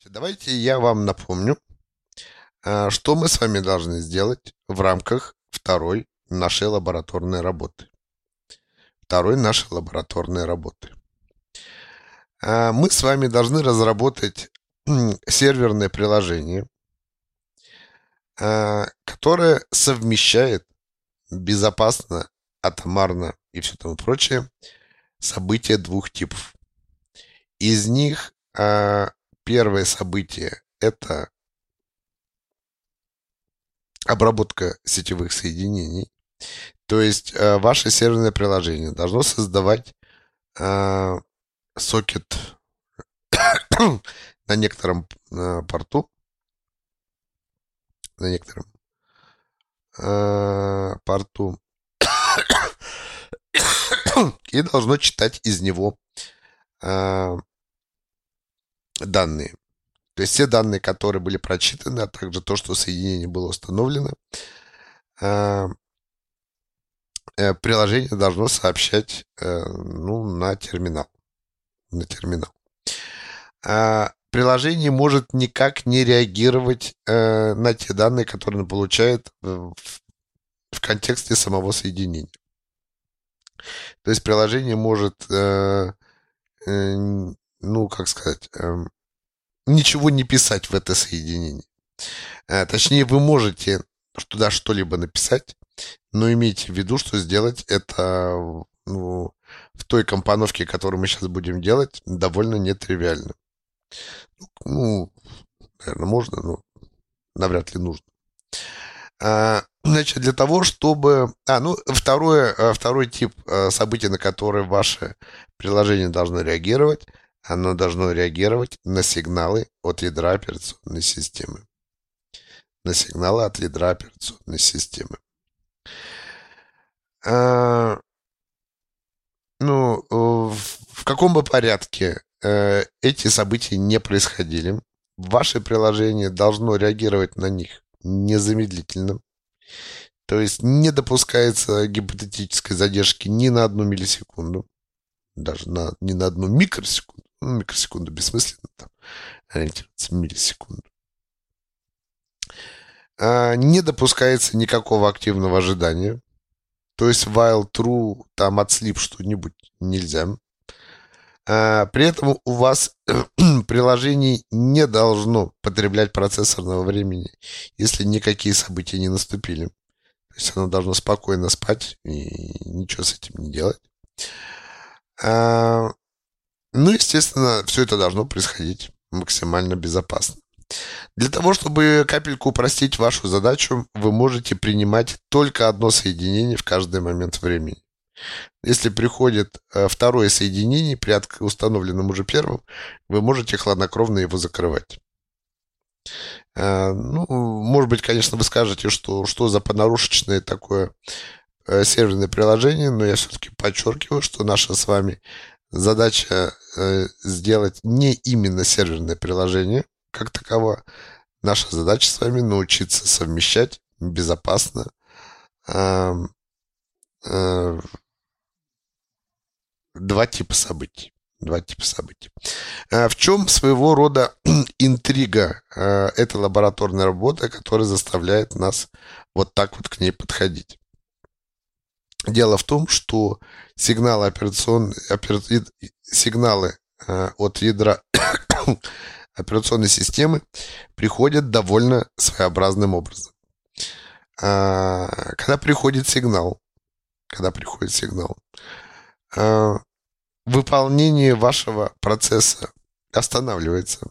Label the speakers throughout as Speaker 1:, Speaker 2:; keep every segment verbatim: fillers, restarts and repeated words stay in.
Speaker 1: Давайте я вам напомню, а, что мы с вами должны сделать в рамках второй нашей лабораторной работы. Второй нашей лабораторной работы. А, Мы с вами должны разработать м, серверное приложение, а, которое совмещает безопасно, атомарно и все тому прочее события двух типов. Из них а, первое событие– это обработка сетевых соединений. То есть э, ваше серверное приложение должно создавать э, сокет на некотором э, порту, на некотором э, порту, и должно читать из него э, данные. То есть все данные, которые были прочитаны, а также то, что соединение было установлено, э, э, приложение должно сообщать э, ну, на терминал. На терминал. А, приложение может никак не реагировать э, на те данные, которые оно получает в, в контексте самого соединения. То есть приложение может, э, э, ну, как сказать, э, ничего не писать в это соединение. Э, точнее, вы можете туда что-либо написать, но имейте в виду, что сделать это ну, в той компоновке, которую мы сейчас будем делать, довольно нетривиально. Ну, наверное, можно, но навряд ли нужно. А, Значит, для того, чтобы... А, ну, второе, а, второй тип а, событий, на которые ваше приложение должно реагировать, оно должно реагировать на сигналы от ядра операционной системы. На сигналы от ядра операционной системы. А, ну, в, в каком бы порядке э, эти события не происходили, ваше приложение должно реагировать на них незамедлительно. То есть не допускается гипотетической задержки ни на одну миллисекунду, даже на, не на одну микросекунду. Ну, микросекунду бессмысленно, там ориентироваться миллисекунду. А, не допускается никакого активного ожидания. То есть while true, там отслип что-нибудь нельзя. А, при этом у вас приложение не должно потреблять процессорного времени, если никакие события не наступили. То есть оно должно спокойно спать и ничего с этим не делать. А, ну, естественно, все это должно происходить максимально безопасно. Для того, чтобы капельку упростить вашу задачу, вы можете принимать только одно соединение в каждый момент времени. Если приходит э, второе соединение при установленном уже первом, вы можете хладнокровно его закрывать. А, ну, может быть, конечно, вы скажете, что, что за понарушечное такое э, серверное приложение, но я все-таки подчеркиваю, что наша с вами задача э, сделать не именно серверное приложение как таково. Наша задача с вами научиться совмещать безопасно э, э, два типа событий. Два типа событий. А в чем своего рода интрига э, этой лабораторной работы, которая заставляет нас вот так вот к ней подходить? Дело в том, что сигналы операционные, опера, сигналы э, от ядра операционной системы приходят довольно своеобразным образом. А, когда приходит сигнал, когда приходит сигнал, а, выполнение вашего процесса останавливается.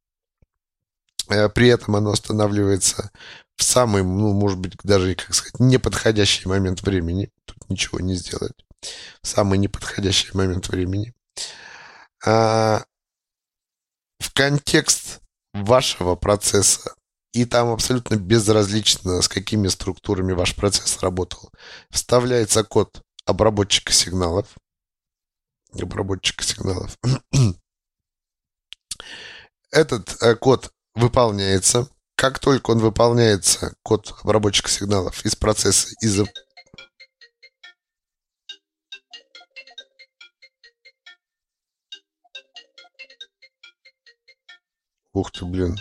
Speaker 1: А, при этом оно останавливается в самый, ну, может быть, даже, как сказать, неподходящий момент времени. Тут ничего не сделать. В самый неподходящий момент времени. А, в контекст вашего процесса, и там абсолютно безразлично, с какими структурами ваш процесс работал, вставляется код обработчика сигналов. Обработчика сигналов. Этот э, код выполняется. Как только он выполняется, код обработчика сигналов из процесса, из... Ух ты, блин.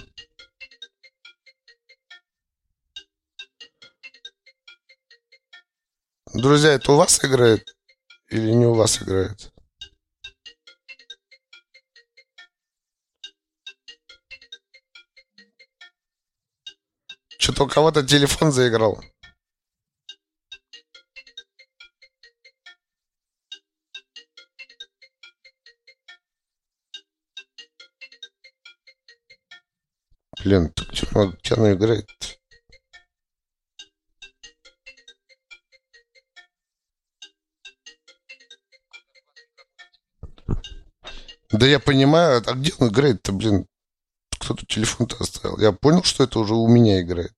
Speaker 1: Друзья, это у вас играет или не у вас играет? Что-то у кого-то телефон заиграл. Блин, так что оно играет? Да я понимаю, а где он играет-то, блин? Кто-то телефон-то оставил. Я понял, что это уже у меня играет.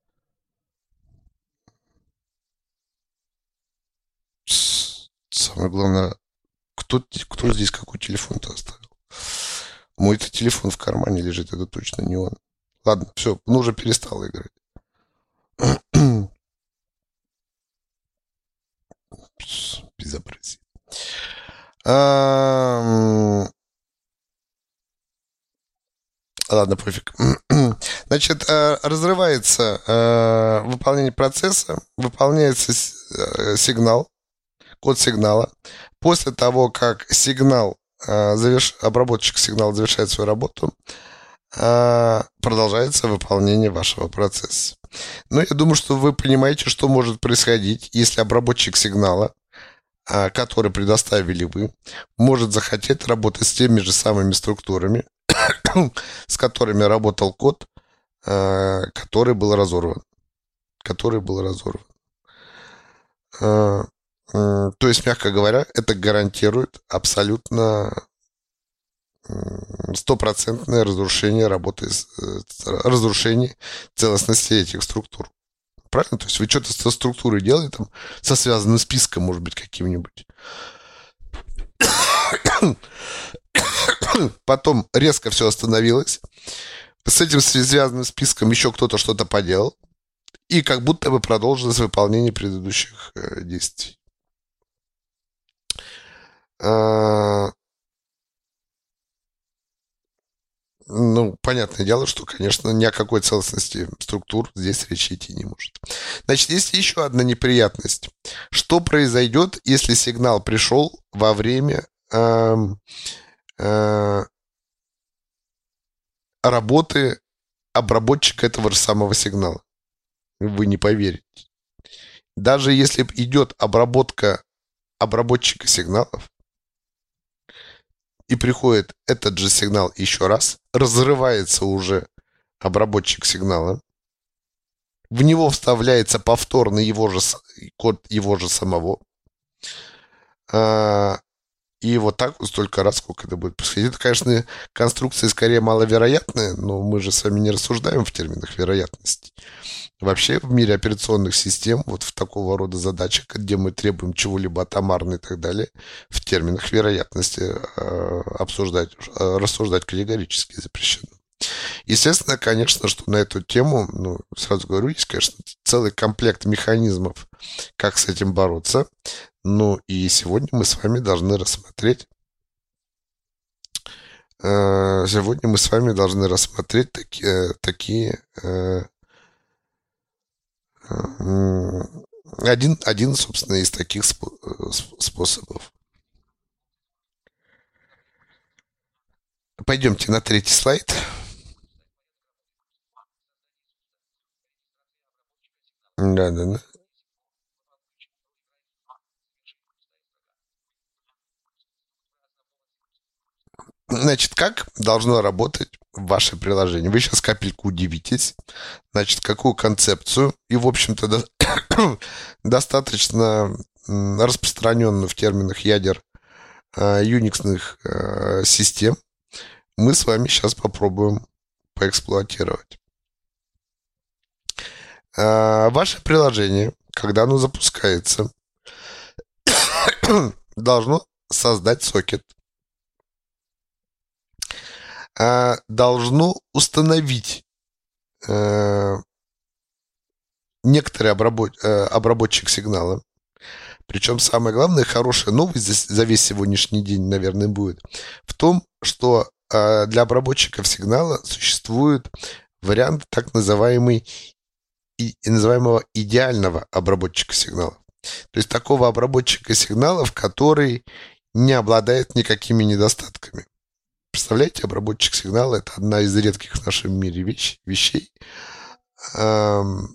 Speaker 1: С- Самое главное, кто, кто здесь какой телефон-то оставил? Мой-то телефон в кармане лежит, это точно не он. Ладно, все, ну уже перестал играть. Безобразие. Ам, Ладно, пофиг. Значит, э, разрывается э, выполнение процесса, выполняется с- э, сигнал, код сигнала. После того, как сигнал, э, заверш... обработчик сигнала завершает свою работу, э, продолжается выполнение вашего процесса. Но я думаю, что вы понимаете, что может происходить, если обработчик сигнала, э, который предоставили вы, может захотеть работать с теми же самыми структурами, с которыми работал код, э, который был разорван. Который был разорван. Э, э, То есть, мягко говоря, это гарантирует абсолютно м, стопроцентное разрушение работы, с- э, разрушение целостности этих структур. Правильно? То есть вы что-то со структурой делали, там, со связанным списком, может быть, каким-нибудь. Потом резко все остановилось. С этим связанным списком еще кто-то что-то поделал. И как будто бы продолжилось выполнение предыдущих э, действий. А, Ну, понятное дело, что, конечно, ни о какой целостности структур здесь речи идти не может. Значит, есть еще одна неприятность. Что произойдет, если сигнал пришел во время эм, э, работы обработчика этого же самого сигнала? Вы не поверите. Даже если идет обработка обработчика сигналов, и приходит этот же сигнал еще раз, разрывается уже обработчик сигнала, в него вставляется повторно его же, код его же самого, а, и вот так вот столько раз, сколько это будет происходить. Это, конечно, конструкция скорее маловероятная, но мы же с вами не рассуждаем в терминах вероятности. Вообще в мире операционных систем, вот в такого рода задачах, где мы требуем чего-либо атомарно и так далее, в терминах вероятности э, обсуждать, э, рассуждать категорически запрещено. Естественно, конечно, что на эту тему, ну, сразу говорю, есть, конечно, целый комплект механизмов, как с этим бороться. Ну, и сегодня мы с вами должны рассмотреть, э, сегодня мы с вами должны рассмотреть таки, э, такие э, э, один, один, собственно, из таких спо- э, сп- способов. Пойдемте на третий слайд. Да, да, да. Значит, как должно работать ваше приложение? Вы сейчас капельку удивитесь. Значит, какую концепцию и, в общем-то, до- достаточно м, распространенную в терминах ядер э, юниксных э, систем мы с вами сейчас попробуем поэксплуатировать. Э, Ваше приложение, когда оно запускается, должно создать сокет, э, должно установить э, некоторый обработ- э, обработчик сигнала. Причем самое главное, хорошая новость за, за весь сегодняшний день, наверное, будет в том, что а, для обработчиков сигнала существует вариант так называемый и, и называемого идеального обработчика сигналов. То есть такого обработчика сигналов, который не обладает никакими недостатками. Представляете, обработчик сигнала — это одна из редких в нашем мире вещ, вещей, эм,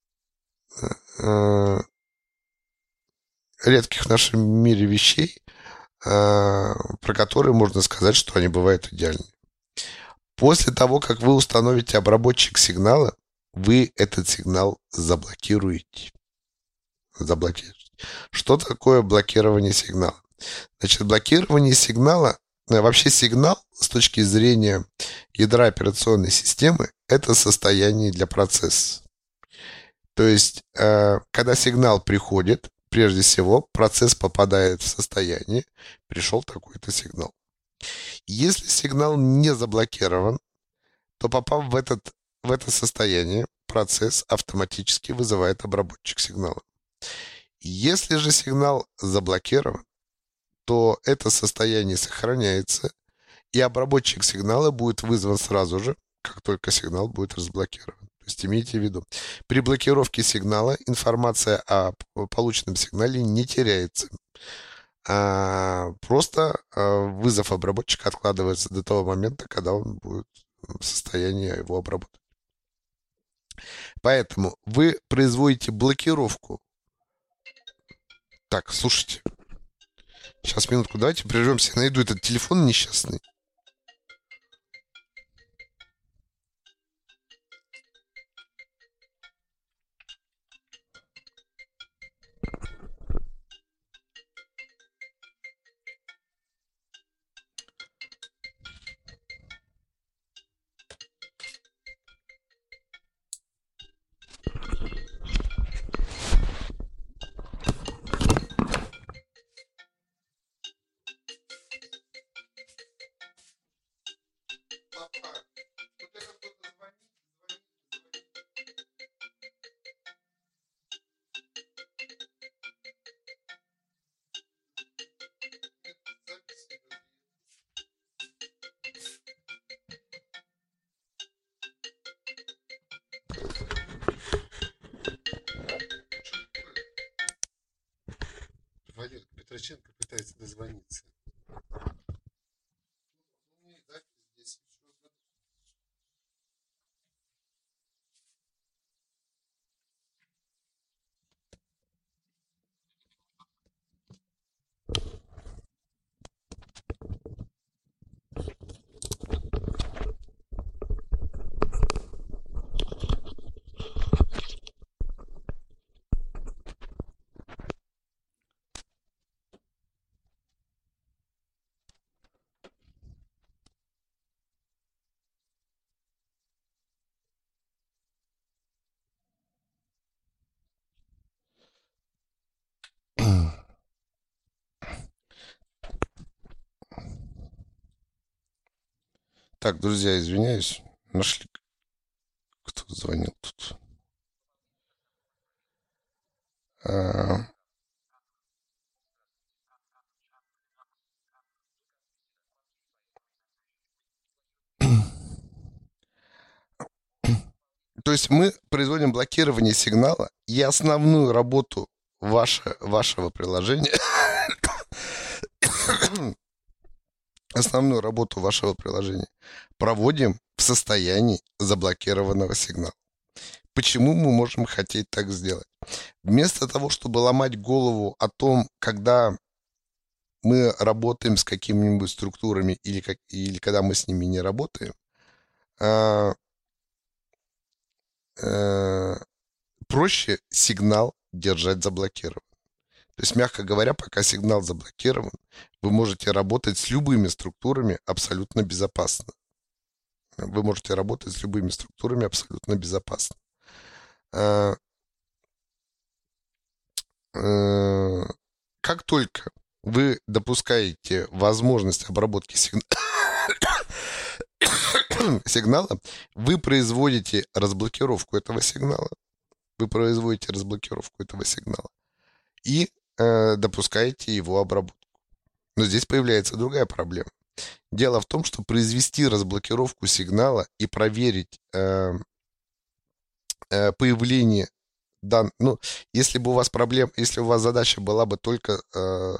Speaker 1: э, редких в нашем мире вещей, э, про которые можно сказать, что они бывают идеальны. После того, как вы установите обработчик сигнала, вы этот сигнал заблокируете. Заблокируете. Что такое блокирование сигнала? Значит, блокирование сигнала, вообще сигнал с точки зрения ядра операционной системы, это состояние для процесса. То есть, э, когда сигнал приходит, прежде всего процесс попадает в состояние, пришел такой-то сигнал. Если сигнал не заблокирован, то попав в, этот, в это состояние, процесс автоматически вызывает обработчик сигнала. Если же сигнал заблокирован, то это состояние сохраняется, и обработчик сигнала будет вызван сразу же, как только сигнал будет разблокирован. То есть имейте в виду, при блокировке сигнала информация о полученном сигнале не теряется. А просто а, вызов обработчика откладывается до того момента, когда он будет в состоянии его обработать. Поэтому вы производите блокировку. Так, слушайте. Сейчас, минутку, давайте прервемся. Я найду этот телефон несчастный. Валерий Петроченко пытается дозвониться. Так, друзья, извиняюсь. Нашли, кто звонил тут. А, То есть мы производим блокирование сигнала, и основную работу ваше, вашего приложения, основную работу вашего приложения проводим в состоянии заблокированного сигнала. Почему мы можем хотеть так сделать? Вместо того, чтобы ломать голову о том, когда мы работаем с какими-нибудь структурами или, как, или когда мы с ними не работаем, а, а, проще сигнал держать заблокированным. То есть, мягко говоря, пока сигнал заблокирован, вы можете работать с любыми структурами абсолютно безопасно. Вы можете работать с любыми структурами абсолютно безопасно. А, а, как только вы допускаете возможность обработки сигнала, сигнала, вы производите разблокировку этого сигнала. Вы производите разблокировку этого сигнала и э, допускаете его обработку. Но здесь появляется другая проблема. Дело в том, что произвести разблокировку сигнала и проверить э, э, появление дан... Ну, если бы у вас проблем, если у вас задача была бы только э,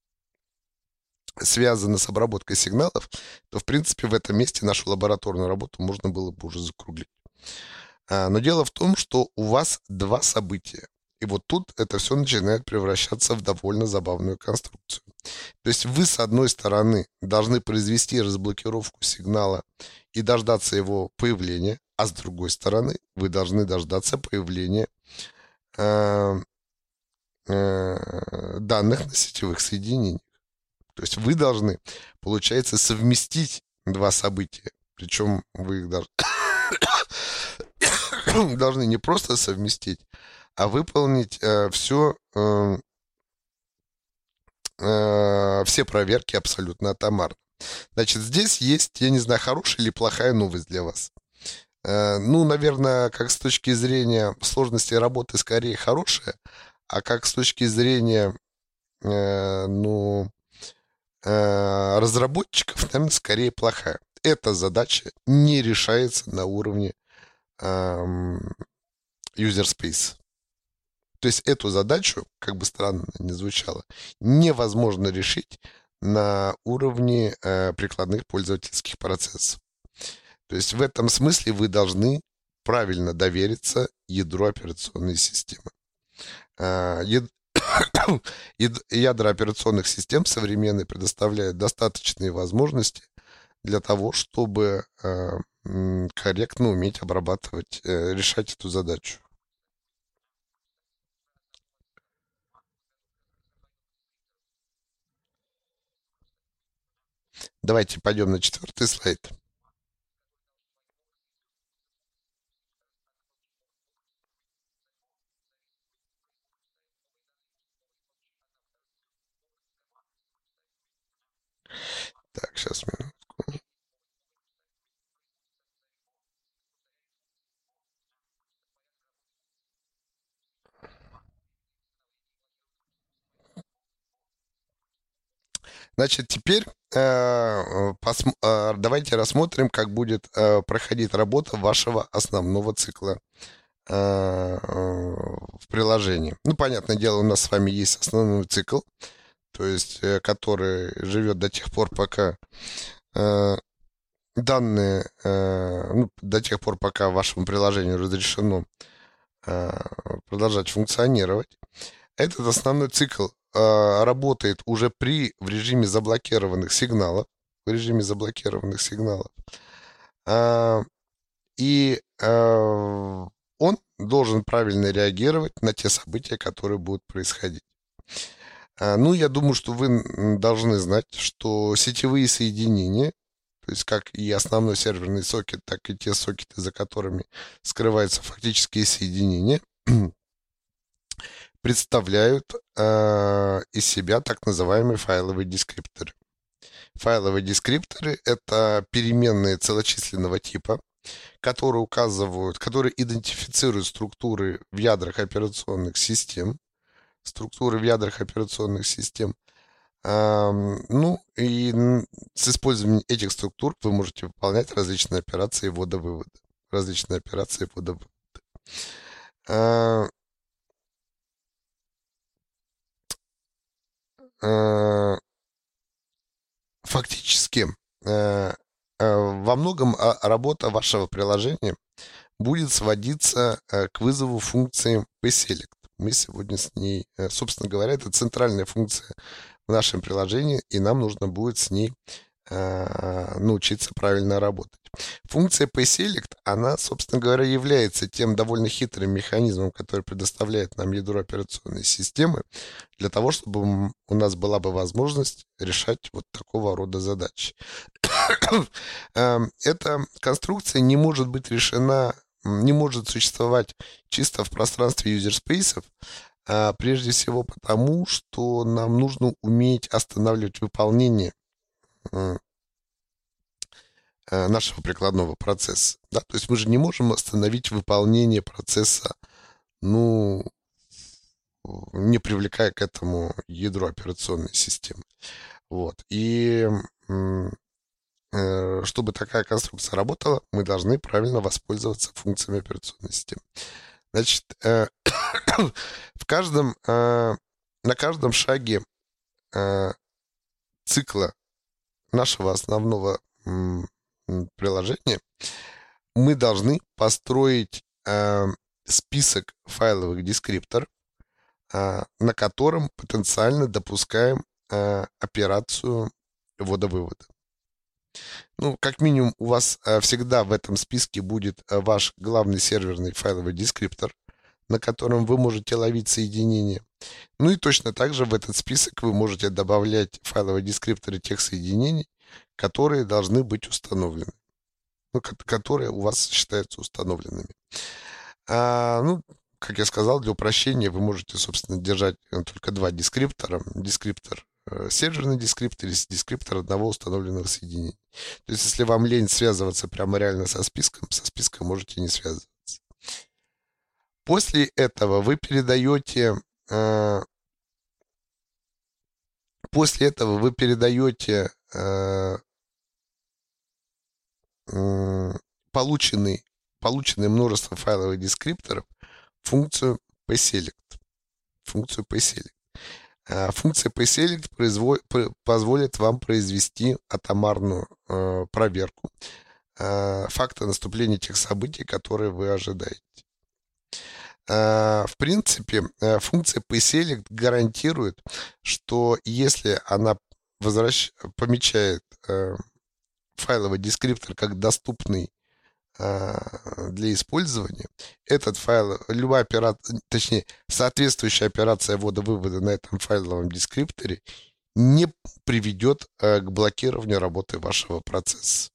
Speaker 1: связана с обработкой сигналов, то, в принципе, в этом месте нашу лабораторную работу можно было бы уже закруглить. А, но дело в том, что у вас два события. И вот тут это все начинает превращаться в довольно забавную конструкцию. То есть вы, с одной стороны, должны произвести разблокировку сигнала и дождаться его появления, а с другой стороны, вы должны дождаться появления э, э, данных на сетевых соединениях. То есть вы должны, получается, совместить два события. Причем вы их должны, должны не просто совместить, а выполнить э, все, э, э, все проверки абсолютно атомарно. Значит, здесь есть, я не знаю, хорошая или плохая новость для вас. Э, ну, наверное, как с точки зрения сложности работы, скорее хорошая, а как с точки зрения, э, ну, э, разработчиков, наверное, скорее плохая. Эта задача не решается на уровне эм, user space. То есть эту задачу, как бы странно ни звучало, невозможно решить на уровне э, прикладных пользовательских процессов. То есть в этом смысле вы должны правильно довериться ядру операционной системы. Э, яд... Ядра операционных систем современные предоставляют достаточные возможности для того, чтобы э, корректно уметь обрабатывать, э, решать эту задачу. Давайте пойдем на четвертый слайд. Так, сейчас минутку. Значит, теперь э, посм- э, давайте рассмотрим, как будет э, проходить работа вашего основного цикла э, э, в приложении. Ну, понятное дело, у нас с вами есть основной цикл, то есть, э, который живет до тех пор, пока э, данные, э, ну, до тех пор, пока вашему приложению разрешено э, продолжать функционировать. Этот основной цикл э, работает уже при в режиме заблокированных сигналов, в режиме заблокированных сигналов. А, и э, он должен правильно реагировать на те события, которые будут происходить. А, ну, я думаю, что вы м, должны знать, что сетевые соединения, то есть как и основной серверный сокет, так и те сокеты, за которыми скрываются фактические соединения, представляют э, из себя так называемые файловые дескрипторы. Файловые дескрипторы — это переменные целочисленного типа, которые указывают, которые идентифицируют структуры в ядрах операционных систем, структуры в ядрах операционных систем. Ам, ну и н- с использованием этих структур вы можете выполнять различные операции ввода-вывода. Различные операции ввода-вывода. А, а, Фактически, э, э, во многом а, работа вашего приложения будет сводиться э, к вызову функции pSelect. Мы сегодня с ней, э, собственно говоря, это центральная функция в нашем приложении, и нам нужно будет с ней э, научиться правильно работать. Функция pSelect, она, собственно говоря, является тем довольно хитрым механизмом, который предоставляет нам ядро операционной системы для того, чтобы м- у нас была бы возможность решать вот такого рода задачи. Эм, Эта конструкция не может быть решена, м, не может существовать чисто в пространстве юзерспейсов, а, прежде всего потому, что нам нужно уметь останавливать выполнение м, э, нашего прикладного процесса. Да? То есть мы же не можем остановить выполнение процесса, ну, не привлекая к этому ядро операционной системы. Вот. И чтобы такая конструкция работала, мы должны правильно воспользоваться функциями операционной системы. Значит, в каждом, на каждом шаге цикла нашего основного приложения мы должны построить список файловых дескрипторов, на котором потенциально допускаем операцию ввода-вывода. Ну, как минимум, у вас всегда в этом списке будет ваш главный серверный файловый дескриптор, на котором вы можете ловить соединения. Ну и точно так же в этот список вы можете добавлять файловые дескрипторы тех соединений, которые должны быть установлены, ну, которые у вас считаются установленными. А, ну, как я сказал, для упрощения вы можете, собственно, держать только два дескриптора. Дескриптор серверный дескриптор или дескриптор одного установленного соединения. То есть, если вам лень связываться прямо реально со списком, со списком можете не связываться. После этого вы передаете э, после этого вы передаете э, э, полученный, полученное множество файловых дескрипторов функцию pselect. Функцию pselect. Функция pselect производит, позволит вам произвести атомарную э, проверку э, факта наступления тех событий, которые вы ожидаете. Э, в принципе, э, функция pselect гарантирует, что если она возвращ... помечает э, файловый дескриптор как доступный для использования, этот файл, любая операция, точнее, соответствующая операция ввода-вывода на этом файловом дескрипторе не приведет к блокированию работы вашего процесса.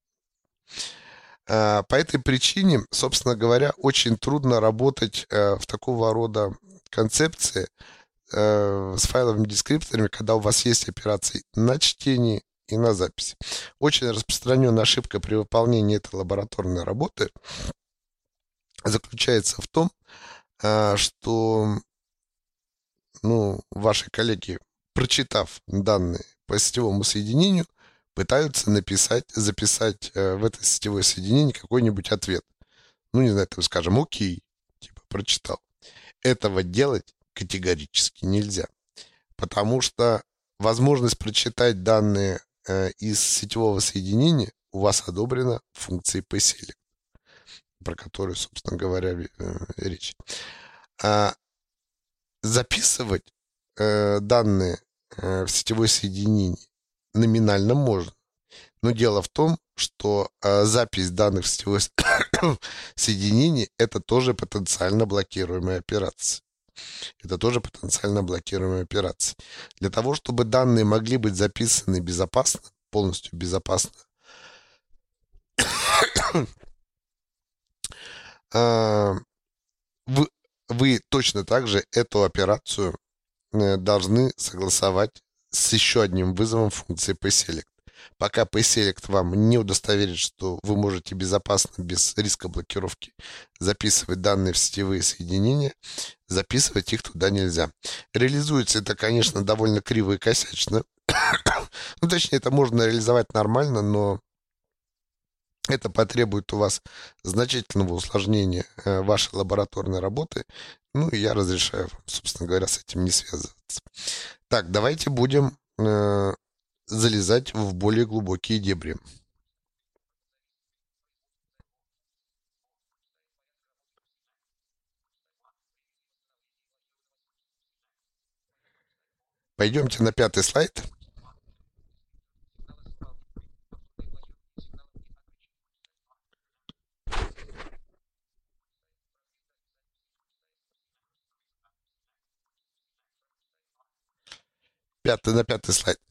Speaker 1: По этой причине, собственно говоря, очень трудно работать в такого рода концепции с файловыми дескрипторами, когда у вас есть операции на чтении и на записи. Очень распространенная ошибка при выполнении этой лабораторной работы заключается в том, что ну, ваши коллеги, прочитав данные по сетевому соединению, пытаются написать, записать в это сетевое соединение какой-нибудь ответ. Ну, не знаю, там, скажем, окей, типа, прочитал. Этого делать категорически нельзя, потому что возможность прочитать данные из сетевого соединения у вас одобрена функцией pselect, про которую, собственно говоря, речь. А записывать данные в сетевое соединение номинально можно. Но дело в том, что запись данных в сетевое соединение — это тоже потенциально блокируемая операция. Это тоже потенциально блокируемая операция. Для того, чтобы данные могли быть записаны безопасно, полностью безопасно, вы, вы точно так же эту операцию должны согласовать с еще одним вызовом функции pselect. Пока pselect вам не удостоверит, что вы можете безопасно, без риска блокировки, записывать данные в сетевые соединения, записывать их туда нельзя. Реализуется это, конечно, довольно криво и косячно. Ну, точнее, это можно реализовать нормально, но это потребует у вас значительного усложнения вашей лабораторной работы. Ну, и я разрешаю вам, собственно говоря, с этим не связываться. Так, давайте будем э, залезать в более глубокие дебри. Пойдемте на пятый слайд. Пятый, на пятый слайд.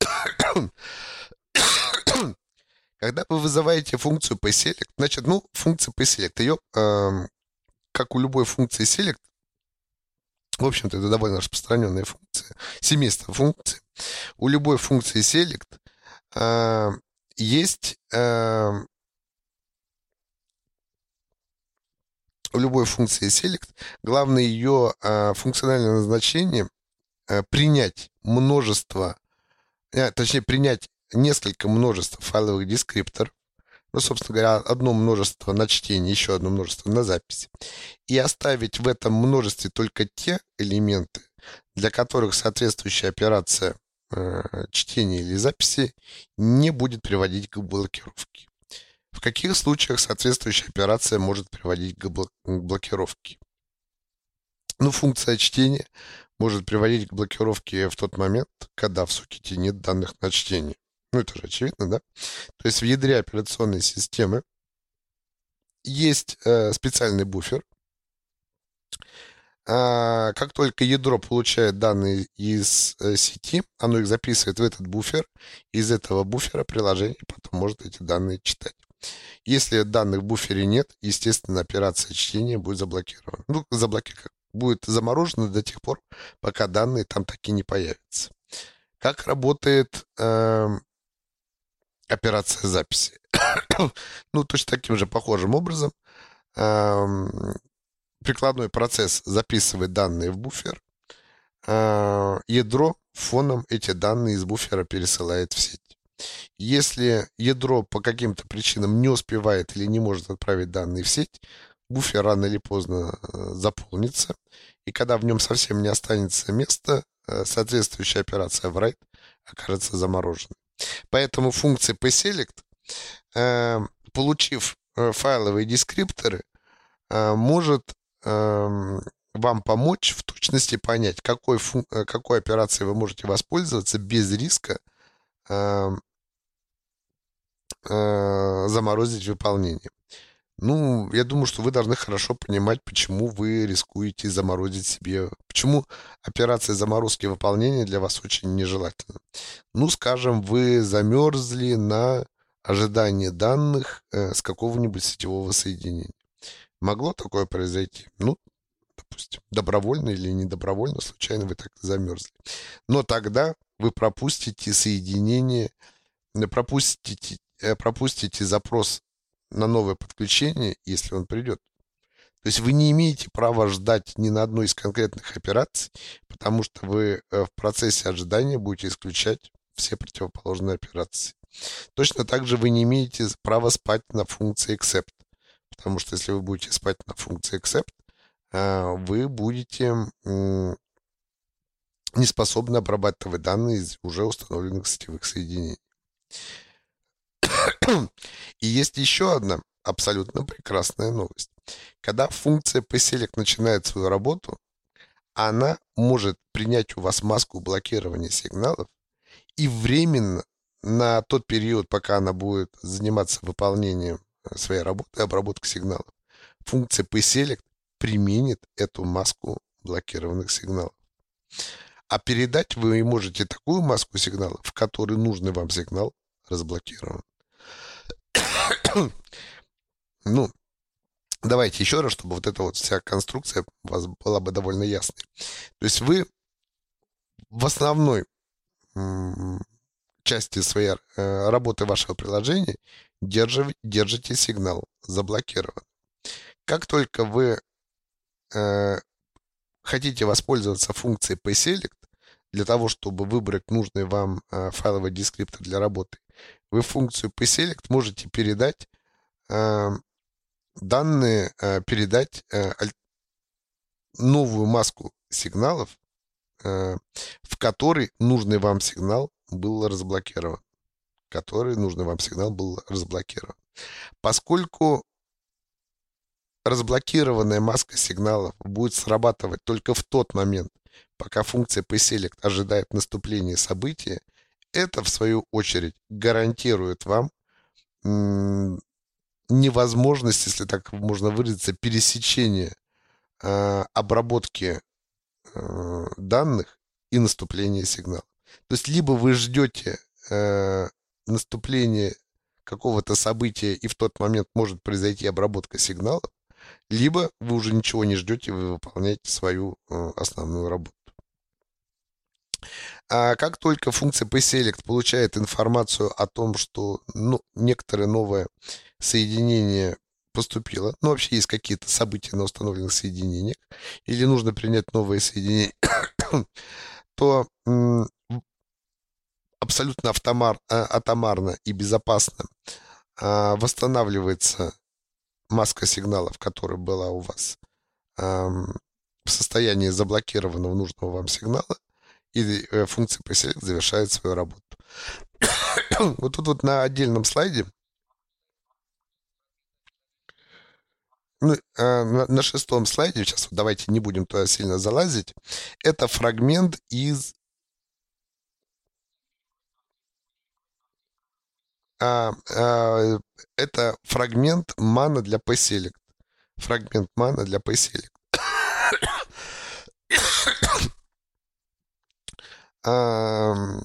Speaker 1: Когда вы вызываете функцию pselect, значит, ну, функция pselect, ее, э, как у любой функции select, в общем-то, это довольно распространенная функция, семейство функций. У любой функции select э, есть э, у любой функции select главное ее э, функциональное назначение э, принять множество э, точнее, принять несколько множеств файловых дескрипторов, ну, собственно говоря, одно множество на чтение, еще одно множество на запись, и оставить в этом множестве только те элементы, для которых соответствующая операция э, чтения или записи не будет приводить к блокировке. В каких случаях соответствующая операция может приводить к блок- к блокировке? Ну, функция чтения может приводить к блокировке в тот момент, когда в сокете нет данных на чтение. Ну, это же очевидно, да? То есть в ядре операционной системы есть э, специальный буфер. А, как только ядро получает данные из э, сети, оно их записывает в этот буфер. Из этого буфера приложение потом может эти данные читать. Если данных в буфере нет, естественно, операция чтения будет заблокирована. Ну, заблокирована. Будет заморожена до тех пор, пока данные там таки не появятся. Как работает э, операция записи? Ну, точно таким же похожим образом. Эм, прикладной процесс записывает данные в буфер. Э, ядро фоном эти данные из буфера пересылает в сеть. Если ядро по каким-то причинам не успевает или не может отправить данные в сеть, буфер рано или поздно э, заполнится, и когда в нем совсем не останется места, э, соответствующая операция в write окажется замороженной. Поэтому функция pselect, э, получив э, файловые дескрипторы, э, может эм, вам помочь в точности понять, какой, фун- э, какой операцией вы можете воспользоваться без риска эм, э, заморозить выполнение. Ну, я думаю, что вы должны хорошо понимать, почему вы рискуете заморозить себе, почему операция заморозки выполнения для вас очень нежелательна. Ну, скажем, вы замерзли на ожидание данных э, с какого-нибудь сетевого соединения. Могло такое произойти? Ну, допустим, добровольно или недобровольно, случайно вы так замерзли. Но тогда вы пропустите соединение, э, пропустите, э, пропустите запрос на новое подключение, если он придет. То есть вы не имеете права ждать ни на одной из конкретных операций, потому что вы э, в процессе ожидания будете исключать все противоположные операции. Точно так же вы не имеете права спать на функции except, потому что если вы будете спать на функции except, э, вы будете м, не способны обрабатывать данные из уже установленных сетевых соединений. И есть еще одна абсолютно прекрасная новость. Когда функция pselect начинает свою работу, она может принять у вас маску блокирования сигналов и временно на тот период, пока она будет заниматься выполнением э, своей работы, обработкой сигналов, функция pselect применит эту маску блокированных сигналов. А передать вы можете такую маску сигналов, в которой нужный вам сигнал разблокирован. Ну, давайте еще раз, чтобы вот эта вот вся конструкция у вас была бы довольно ясной. То есть вы в основной м, части своей э, работы вашего приложения держи- держите сигнал заблокирован. Как только вы э, хотите воспользоваться функцией pselect для того, чтобы выбрать нужный вам э, файловый дескриптор для работы, вы функцию pselect можете передать э, данные, э, передать э, аль- новую маску сигналов, э, в которой нужный вам сигнал был разблокирован. Который нужный вам сигнал был разблокирован. Поскольку разблокированная маска сигналов будет срабатывать только в тот момент, пока функция pselect ожидает наступления события, это, в свою очередь, гарантирует вам м, невозможность, если так можно выразиться, пересечения э, обработки э, данных и наступления сигнала. То есть либо вы ждете э, наступления какого-то события, и в тот момент может произойти обработка сигналов, либо вы уже ничего не ждете, вы выполняете свою э, основную работу. А как только функция pselect получает информацию о том, что ну, некоторое новое соединение поступило, ну, вообще есть какие-то события на установленных соединениях, или нужно принять новое соединение, то м, абсолютно автомар, а, атомарно и безопасно а, восстанавливается маска сигналов, которая была у вас ам, в состоянии заблокированного нужного вам сигнала, и э, функция preselect завершает свою работу. Вот тут вот на отдельном слайде, ну, э, на, на шестом слайде, сейчас вот давайте не будем туда сильно залазить, это фрагмент из а, а, это фрагмент мана для preselect. Фрагмент мана для preselect. А,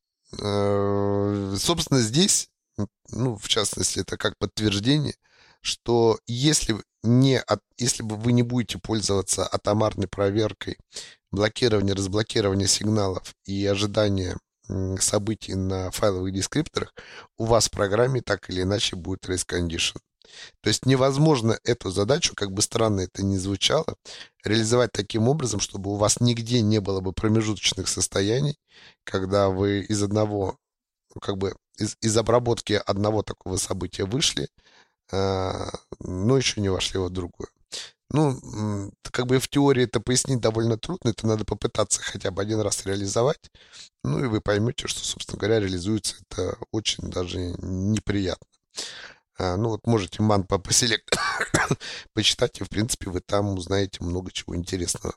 Speaker 1: э, собственно, здесь, ну, в частности, это как подтверждение, что если не от, если бы вы не будете пользоваться атомарной проверкой блокирования, разблокирования сигналов и ожидания м, событий на файловых дескрипторах, у вас в программе так или иначе будет race condition. То есть невозможно эту задачу, как бы странно это ни звучало, реализовать таким образом, чтобы у вас нигде не было бы промежуточных состояний, когда вы из одного, ну, как бы из, из обработки одного такого события вышли, а, но еще не вошли в другое. Ну, м, как бы в теории это пояснить довольно трудно, это надо попытаться хотя бы один раз реализовать, ну и вы поймете, что, собственно говоря, реализуется это очень даже неприятно. А, ну вот можете ман по поселек почитать, и в принципе вы там узнаете много чего интересного.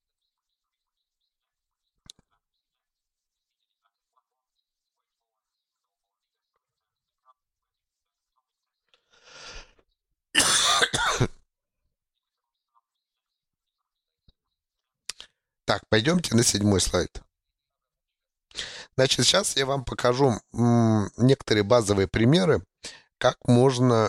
Speaker 1: Так, пойдемте на седьмой слайд. Значит, сейчас я вам покажу м, некоторые базовые примеры, как можно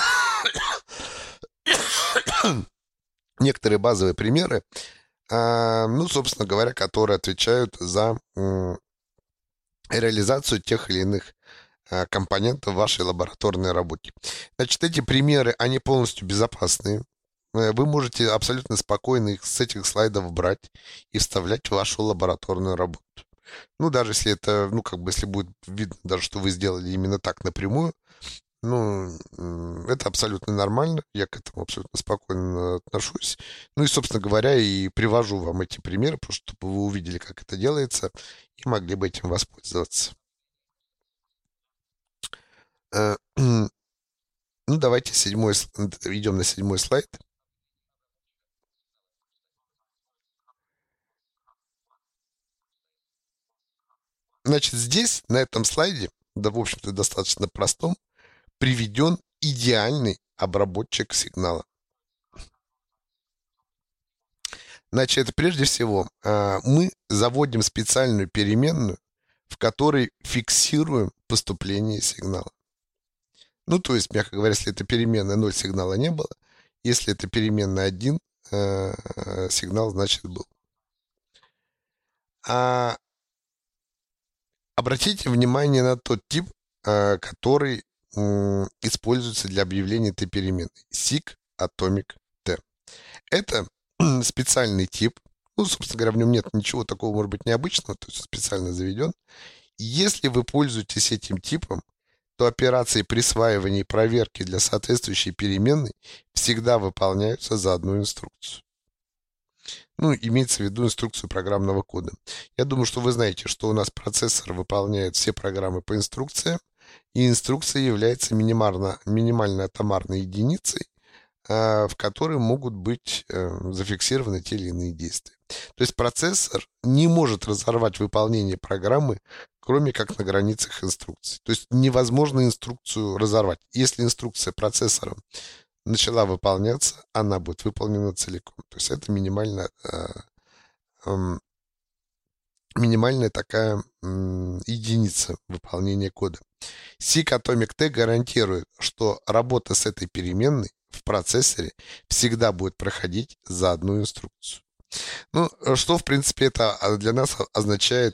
Speaker 1: некоторые базовые примеры, а, ну, собственно говоря, которые отвечают за м, реализацию тех или иных а, компонентов вашей лабораторной работы. Значит, эти примеры, они полностью безопасные. Э, Вы можете абсолютно спокойно их с этих слайдов брать и вставлять в вашу лабораторную работу. Ну, даже если это, ну, как бы, если будет видно даже, что вы сделали именно так напрямую, ну, м, это абсолютно нормально, я к этому абсолютно спокойно отношусь. Ну и, собственно говоря, и привожу вам эти примеры, просто чтобы вы увидели, как это делается, и могли бы этим воспользоваться. Э, Ну, давайте седьмой, с- идем на седьмой слайд. Значит, здесь, на этом слайде, да, в общем-то, достаточно простом, приведен идеальный обработчик сигнала. Значит, прежде всего, а, мы заводим специальную переменную, в которой фиксируем поступление сигнала. Ну, то есть, мягко говоря, если это переменная ноль, сигнала не было. Если это переменная один, э, сигнал, значит, был. А обратите внимание на тот тип, э, который м, используется для объявления этой переменной. Sig Atomic T. Это специальный тип. Ну, собственно говоря, в нем нет ничего такого, может быть, необычного, то есть специально заведен. Если вы пользуетесь этим типом, то операции присваивания и проверки для соответствующей переменной всегда выполняются за одну инструкцию. Ну, имеется в виду инструкцию программного кода. Я думаю, что вы знаете, что у нас процессор выполняет все программы по инструкциям, и инструкция является минимально, минимальной атомарной единицей, а, в которой могут быть э, зафиксированы те или иные действия. То есть процессор не может разорвать выполнение программы, кроме как на границах инструкции. То есть невозможно инструкцию разорвать. Если инструкция процессором начала выполняться, она будет выполнена целиком. То есть это минимальная, э, эм, минимальная такая м, единица выполнения кода. Sig Atomic T гарантирует, что работа с этой переменной в процессоре всегда будет проходить за одну инструкцию. Ну, что, в принципе, это а, для нас означает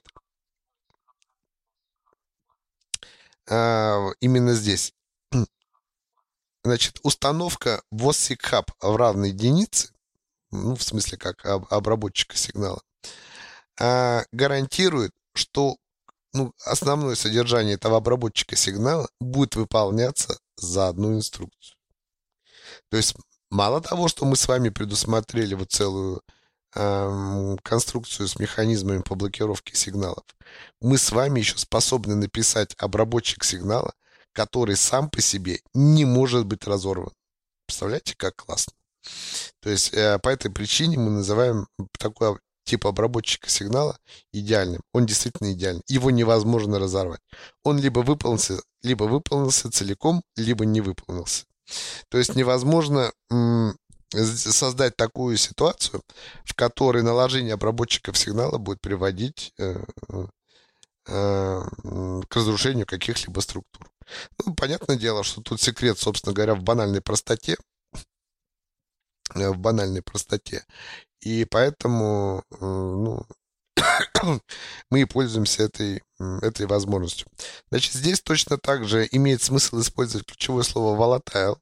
Speaker 1: а, именно здесь. Значит, установка WOSSIG Hub в равной единице, ну, в смысле, как об- обработчика сигнала, а, гарантирует, что ну, основное содержание этого обработчика сигнала будет выполняться за одну инструкцию. То есть мало того, что мы с вами предусмотрели вот целую эм, конструкцию с механизмами по блокировке сигналов, мы с вами еще способны написать обработчик сигнала, который сам по себе не может быть разорван. Представляете, как классно? То есть э, по этой причине мы называем такой тип обработчика сигнала идеальным. Он действительно идеальный. Его невозможно разорвать. Он либо выполнился, либо выполнился целиком, либо не выполнился. То есть невозможно м, создать такую ситуацию, в которой наложение обработчиков сигнала будет приводить э, э, к разрушению каких-либо структур. Ну, понятное дело, что тут секрет, собственно говоря, в банальной простоте, э, в банальной простоте. И поэтому, э, ну, мы и пользуемся этой, этой возможностью. Значит, здесь точно так же имеет смысл использовать ключевое слово volatile.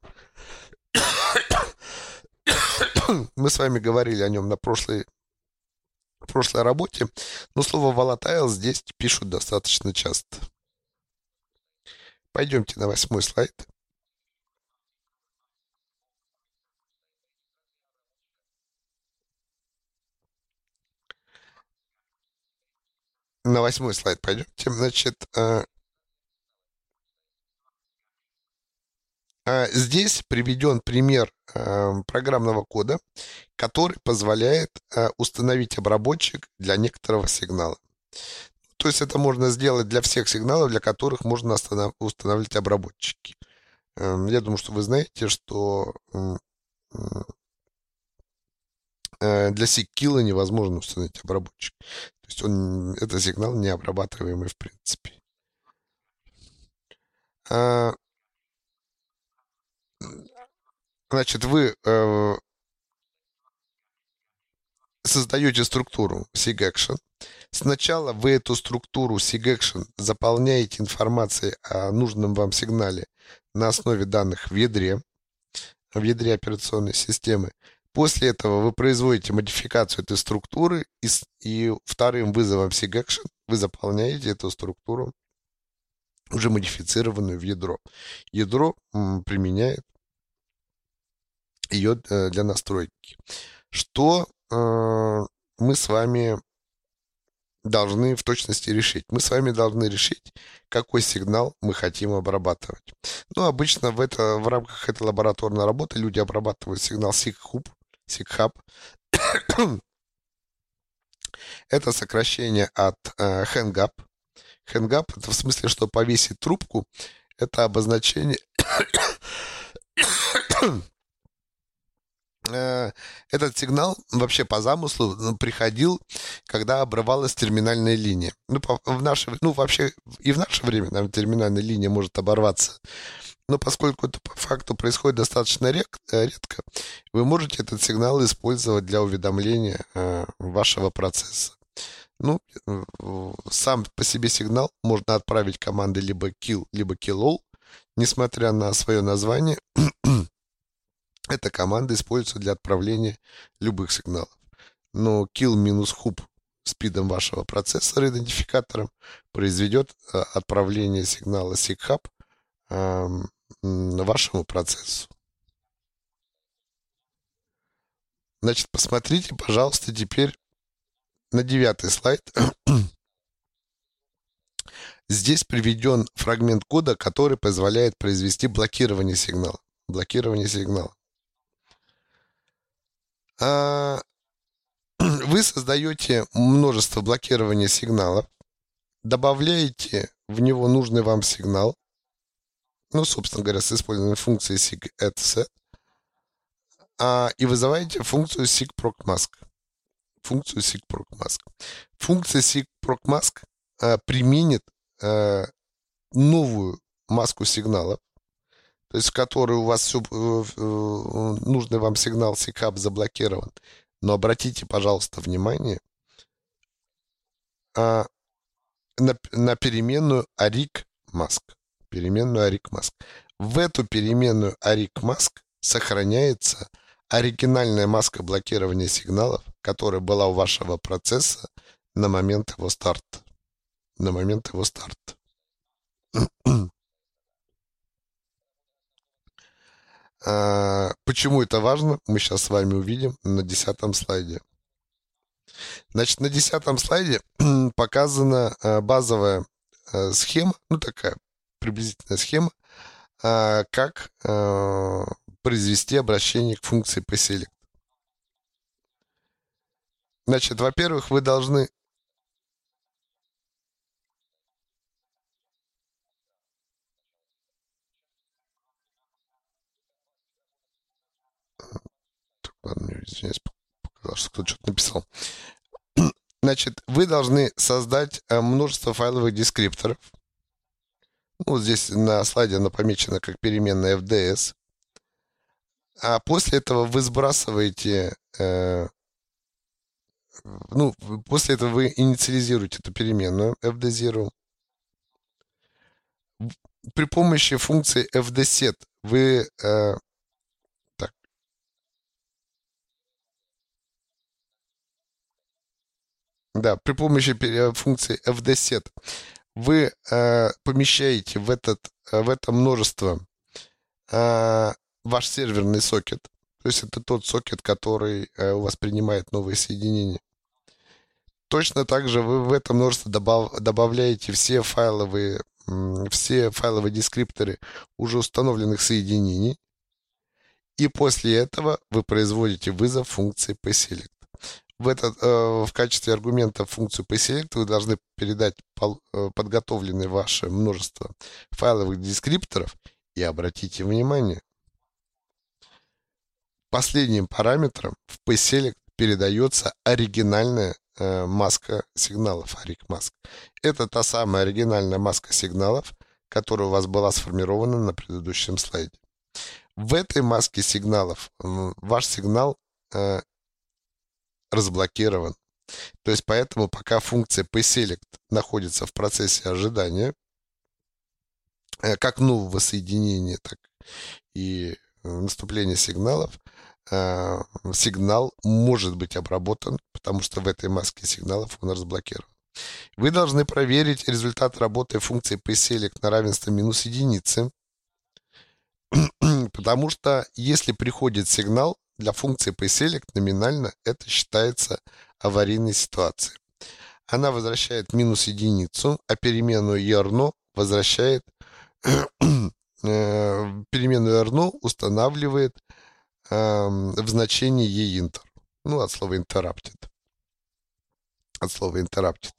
Speaker 1: Мы с вами говорили о нем на прошлой, прошлой работе, но слово volatile здесь пишут достаточно часто. Пойдемте на восьмой слайд. На восьмой слайд пойдемте. Значит, здесь приведен пример программного кода, который позволяет установить обработчик для некоторого сигнала. То есть это можно сделать для всех сигналов, для которых можно устанавливать обработчики. Я думаю, что вы знаете, что для сигкилла невозможно установить обработчик. То есть он, это сигнал необрабатываемый в принципе. Значит, вы э, создаете структуру SIGAction. Сначала вы эту структуру SIGAction заполняете информацией о нужном вам сигнале на основе данных в ядре, в ядре операционной системы. После этого вы производите модификацию этой структуры, и, и вторым вызовом SIGAction вы заполняете эту структуру, уже модифицированную в ядро. Ядро м, применяет ее э, для настройки. Что э, мы с вами должны в точности решить? Мы с вами должны решить, какой сигнал мы хотим обрабатывать. Ну, обычно в, это, в рамках этой лабораторной работы люди обрабатывают сигнал SIGHUB, SIGHUB. Это сокращение от э, hang up. Hang up — это в смысле, что повесить трубку. Это обозначение... Этот сигнал вообще по замыслу приходил, когда обрывалась терминальная линия. Ну, в наше, ну, вообще и в наше время, наверное, терминальная линия может оборваться. Но поскольку это по факту происходит достаточно редко, вы можете этот сигнал использовать для уведомления вашего процесса. Ну, сам по себе сигнал можно отправить командой либо kill, либо killall, несмотря на свое название. Эта команда используется для отправления любых сигналов. Но kill-hub спидом вашего процессора, идентификатором, произведет отправление сигнала SIGHUB э, вашему процессу. Значит, посмотрите, пожалуйста, теперь на девятый слайд. Здесь приведен фрагмент кода, который позволяет произвести блокирование сигнала. Блокирование сигнала. Вы создаете множество блокирования сигналов, добавляете в него нужный вам сигнал, ну, собственно говоря, с использованием функции SIG-add-set, а, и вызываете функцию SIG-procmask. Функцию SIG-procmask. Функция SIG-procmask а, применит а, новую маску сигналов, то есть в которой у вас все, нужный вам сигнал SIGHUB заблокирован. Но обратите, пожалуйста, внимание а, на, на переменную aricmask. Переменную aricmask. В эту переменную aricmask сохраняется оригинальная маска блокирования сигналов, которая была у вашего процесса на момент его старта. на момент его старта. А, Почему это важно, мы сейчас с вами увидим на десятом слайде. Значит, на десятом слайде показана а, базовая а, схема, ну такая приблизительная схема, а, как а, произвести обращение к функции pSelect. Значит, во-первых, вы должны... Ладно, мне, извиняюсь, показалось, что кто-то что-то написал. Значит, вы должны создать а, множество файловых дескрипторов. Ну, вот здесь на слайде оно помечено как переменная эф ди эс. А после этого вы сбрасываете, э, ну, после этого вы инициализируете эту переменную эф ди зero. При помощи функции эф ди set вы... Э, так. Да, при помощи функции эф ди set вы э, помещаете в, этот, в это множество э, ваш серверный сокет. То есть это тот сокет, который э, у вас принимает новые соединения. Точно так же вы в это множество добав, добавляете все файловые, все файловые дескрипторы уже установленных соединений. И после этого вы производите вызов функции pSelect. В, этот, э, в качестве аргумента функцию pSelect вы должны передать пол, э, подготовленное ваше множество файловых дескрипторов. И обратите внимание, последним параметром в pSelect передается оригинальная э, маска сигналов, арик mask. Это та самая оригинальная маска сигналов, которая у вас была сформирована на предыдущем слайде. В этой маске сигналов э, ваш сигнал э, разблокирован. То есть поэтому пока функция pSelect находится в процессе ожидания, э, как нового соединения, так и наступления сигналов, э, сигнал может быть обработан, потому что в этой маске сигналов он разблокирован. Вы должны проверить результат работы функции pSelect на равенство минус единицы, потому что если приходит сигнал, для функции pSelect номинально это считается аварийной ситуацией. Она возвращает минус единицу, а переменную erno возвращает переменную erno устанавливает э, в значении einter. Ну, от слова interrupted. От слова interrupted.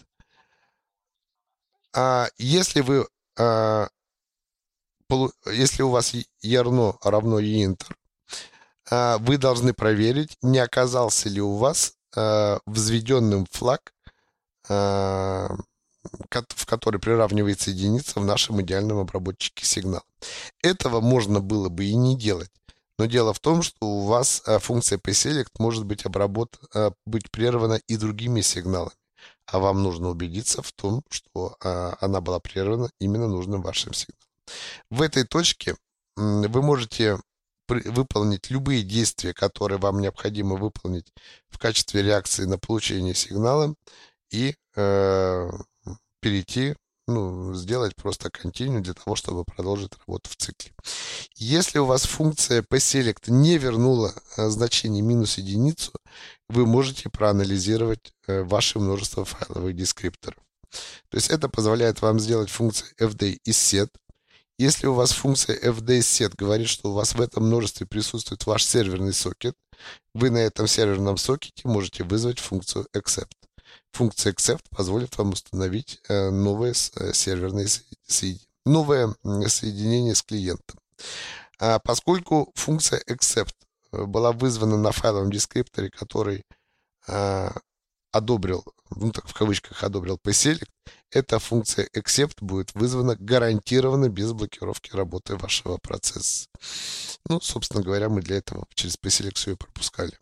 Speaker 1: А если вы а, полу, если у вас erno равно einter, а, вы должны проверить, не оказался ли у вас а, взведенным флаг, а, в который приравнивается единица в нашем идеальном обработчике сигнала. Этого можно было бы и не делать. Но дело в том, что у вас а, функция pSelect может быть, обработ... а, быть прервана и другими сигналами. А вам нужно убедиться в том, что а, она была прервана именно нужным вашим сигналом. В этой точке м, вы можете при... выполнить любые действия, которые вам необходимо выполнить в качестве реакции на получение сигнала и э, перейти, ну, сделать просто continue для того, чтобы продолжить работу в цикле. Если у вас функция pSelect не вернула э, значение минус единицу, вы можете проанализировать э, ваше множество файловых дескрипторов. То есть это позволяет вам сделать функцию эф ди из set. Если у вас функция эф ди из set говорит, что у вас в этом множестве присутствует ваш серверный сокет, вы на этом серверном сокете можете вызвать функцию accept. Функция accept позволит вам установить э, новое э, серверное соединение, новое соединение с клиентом. А поскольку функция accept была вызвана на файловом дескрипторе, который а, одобрил, ну так в кавычках одобрил pSelect, эта функция accept будет вызвана гарантированно без блокировки работы вашего процесса. Ну, собственно говоря, мы для этого через pSelect все и пропускали.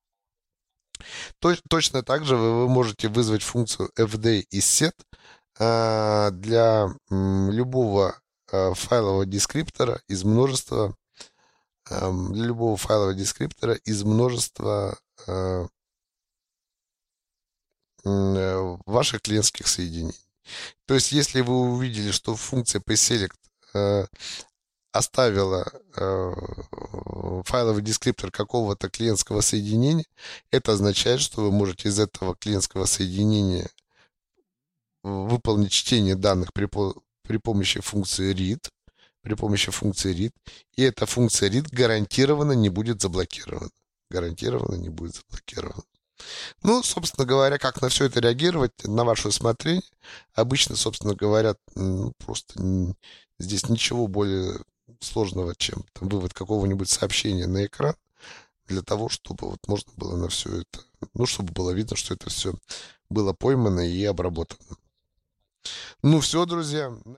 Speaker 1: Точно так же вы, вы можете вызвать функцию эф ди из set а, для м, любого а, файлового дескриптора из множества а, для любого файлового дескриптора из множества а, м, ваших клиентских соединений. То есть, если вы увидели, что функция preselect э, оставила э, файловый дескриптор какого-то клиентского соединения, это означает, что вы можете из этого клиентского соединения выполнить чтение данных при, по- при помощи функции read, при помощи функции read, и эта функция read гарантированно не будет заблокирована. Гарантированно не будет заблокирована. Ну, собственно говоря, как на все это реагировать, на ваше усмотрение. Обычно, собственно говоря, ну, просто н- здесь ничего более сложного, чем там, вывод какого-нибудь сообщения на экран, для того, чтобы вот можно было на все это, ну, чтобы было видно, что это все было поймано и обработано. Ну, все, друзья.